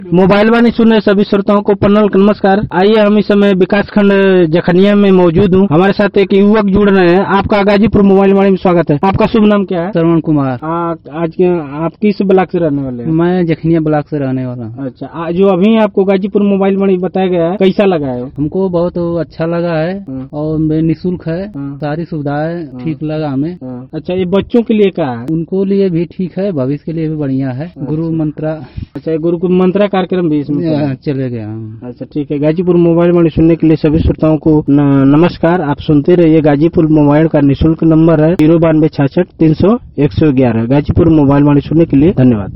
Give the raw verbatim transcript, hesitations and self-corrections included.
Mobile वाणी सुनने सभी श्रोताओं को प्रणाम नमस्कार। आइए हम इस समय विकास खंड जखनिया में मौजूद हूँ। हमारे साथ एक युवक जुड़ रहे हैं। आपका गाजीपुर मोबाइल वाणी में स्वागत है। आपका शुभ नाम क्या है? श्रवण कुमार। आ, आज के आप किस ब्लॉक से रहने वाले हैं? मैं जखनिया ब्लॉक से रहने वाला हूँ। अच्छा, आ, जो अभी आपको गाजीपुर मोबाइल वाणी बताया गया है, कैसा लगा है? हमको बहुत अच्छा लगा है और निःशुल्क है, सारी सुविधाएं ठीक लगा हमें। अच्छा, ये बच्चों के लिए क्या है? उनको लिए भी ठीक है, भविष्य के लिए भी बढ़िया है। गुरु मंत्रा। अच्छा, गुरु मंत्रा कार्यक्रम भी इसमें चले गया। अच्छा, ठीक है। गाजीपुर मोबाइल वाणी सुनने के लिए सभी श्रोताओं को नमस्कार। आप सुनते रहिए। गाजीपुर मोबाइल का निःशुल्क नंबर है जीरो बानवे छाछठ तीन सौ एक सौ ग्यारह। गाजीपुर मोबाइल वाणी सुनने के लिए धन्यवाद।